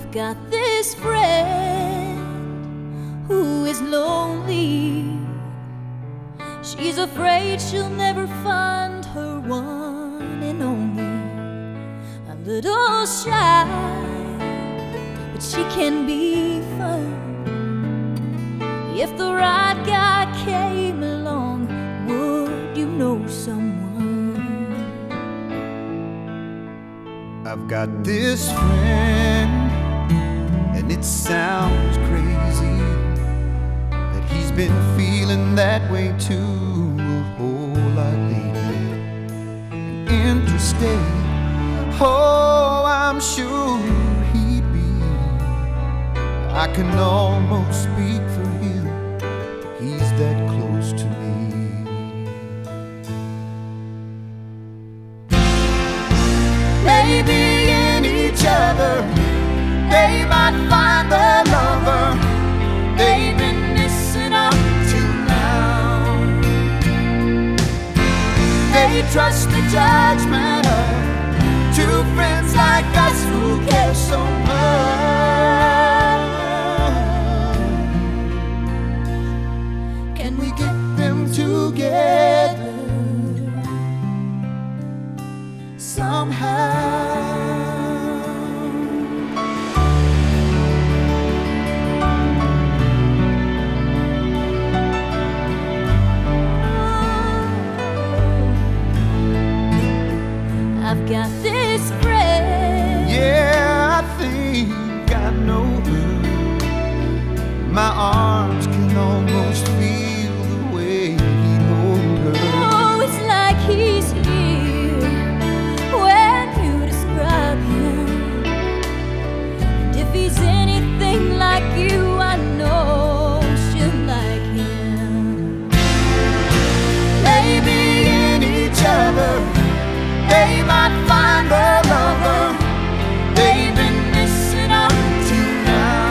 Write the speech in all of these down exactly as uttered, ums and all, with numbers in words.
I've got this friend who is lonely. She's afraid she'll never find her one and only. A little shy, but she can be fun. If the right guy came along, would you know someone? I've got this friend, and it sounds crazy that he's been feeling that way too a whole lot lately. And interstate, oh, I'm sure he'd be. I can almost speak for him, he's that close to me. Maybe in each other they might find the lover they've been missing up till now. They trust the judgment of two friends like us who care so much. Can we get them together somehow? I've got this friend. Yeah, I think I know her. My arms can almost feel the way he holds her. Oh, it's like he's here when you describe him. And if he's anything like you, I know she'll like him. Maybe in each other they might find the lover they've been missing up till now.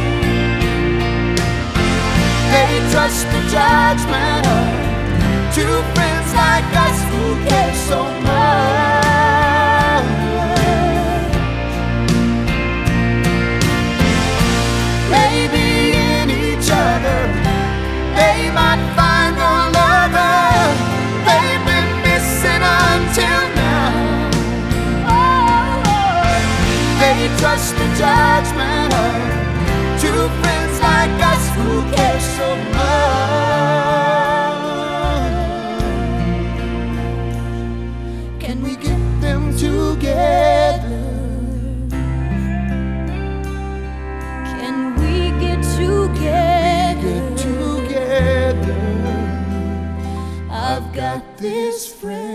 They trust the judgment of two friends like us who care so much. Maybe in each other they might find the lover they've been missing until now. They trust the judgment of two friends like us who care so much. Can we get them together? Can we get together? Get together. I've got this friend.